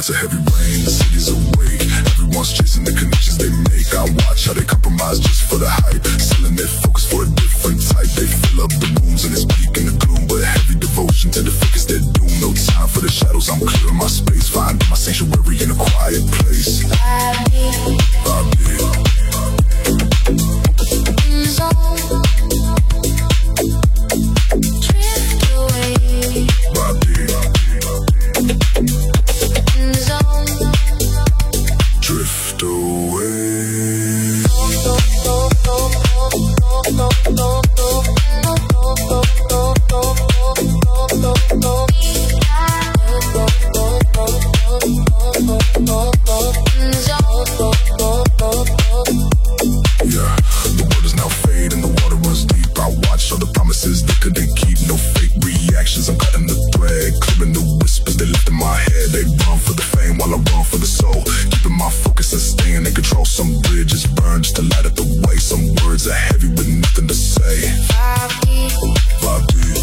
lots of heavy rain, the city's awake. Everyone's chasing the connections they make. I watch how they compromise just for the hype, selling their focus for a different type. They fill up the rooms and it's peak in the gloom, but heavy devotion to the focus their doom. No time for the shadows, I'm clearing my space, finding my sanctuary in a quiet place. Drift away. Yeah, the word is now fade and the water runs deep. I watch all the promises they couldn't keep. No fake reactions, I'm cutting the thread, clearing the whispers they left in my head. They run for the fame while I run for the soul, keeping my focus and staying in control. Some bridges burn just to light up the way. Some words are heavy with nothing to say. Vibe deep.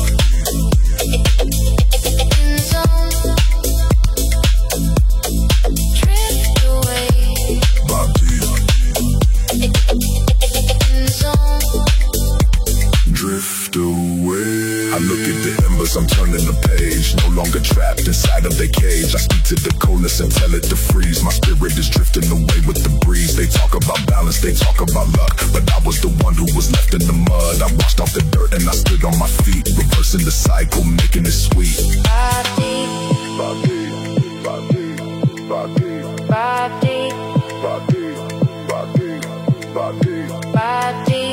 Drift away. I look at the embers, I'm turning the page. No longer trapped inside of their cage. I speak to the coldness and tell it to freeze. My spirit is drifting away with the breeze. They talk about balance, they talk about luck, but I was the one who was left in the mud. I washed off the dirt and I stood on my feet, reversing the cycle, making it sweet. Body, body, body, body, body, body, body, body, body.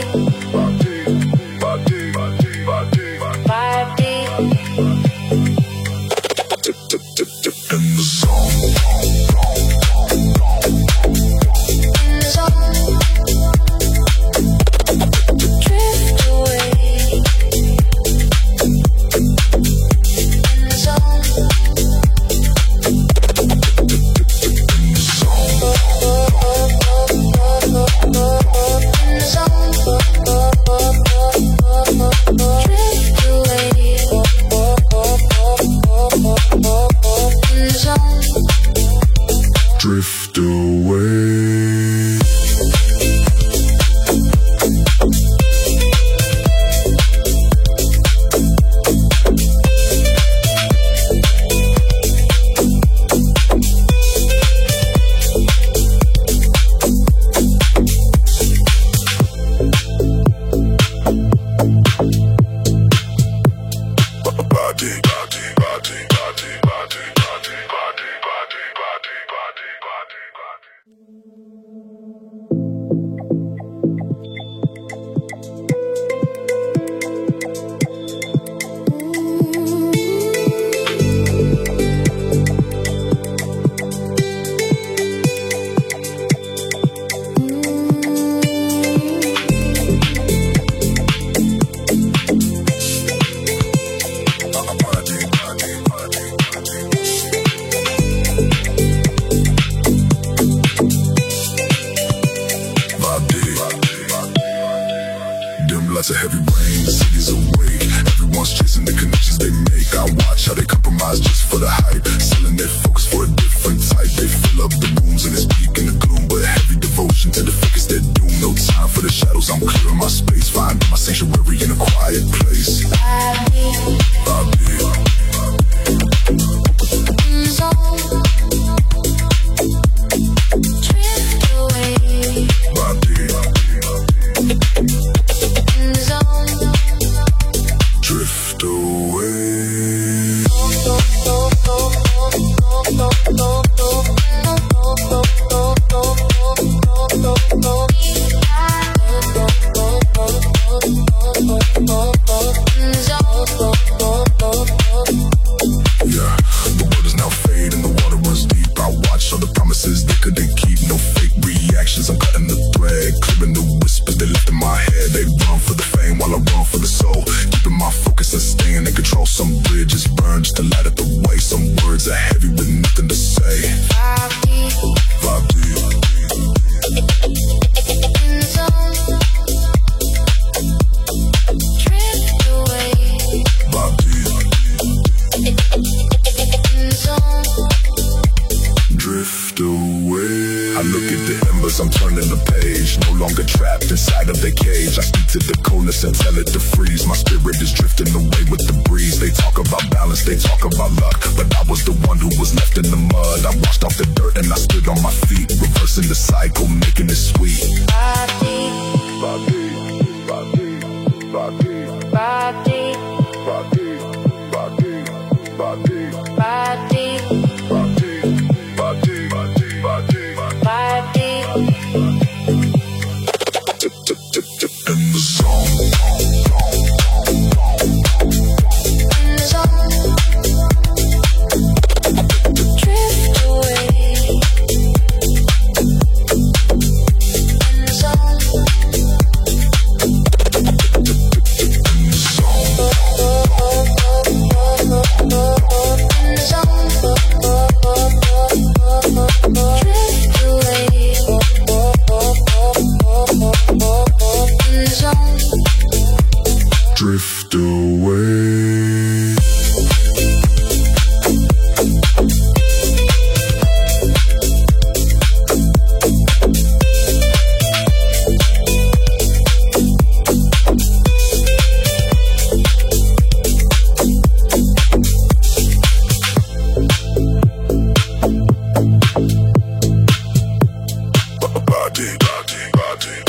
In the zone. Drift away. Lots of heavy rain, the city's awake. Everyone's chasing the connections they make. I watch how they compromise just for the hype, selling their focus for a different type. They fill up the rooms and it's peak in the gloom, but heavy devotion to the focus their doom. No time for the shadows, I'm clearing my space, finding my sanctuary in a quiet place. Vibe deep. Drift away. Yeah, the word is now fade and the water runs deep. I watch all the promises they couldn't keep. No fake reactions, I'm cutting the thread, clearing the whispers they left in my head. They run for the fame while I run for the soul, keeping my focus and staying in control. Some bridges burn just to light up the way. Some words are heavy with nothing to say. Vibe deep. longer trapped inside of their cage. I speak to the coldness and tell it to freeze. My spirit is drifting away with the breeze. They talk about balance, they talk about luck, but I was the one who was left in the mud. I washed off the dirt and I stood on my feet, reversing the cycle, making it sweet. Body, Body, body, body, body, body, body, body, body, body, body, body, body, body. in the zone. In the zone, drift away. In the zone, In the zone, drift away. Body, body, body.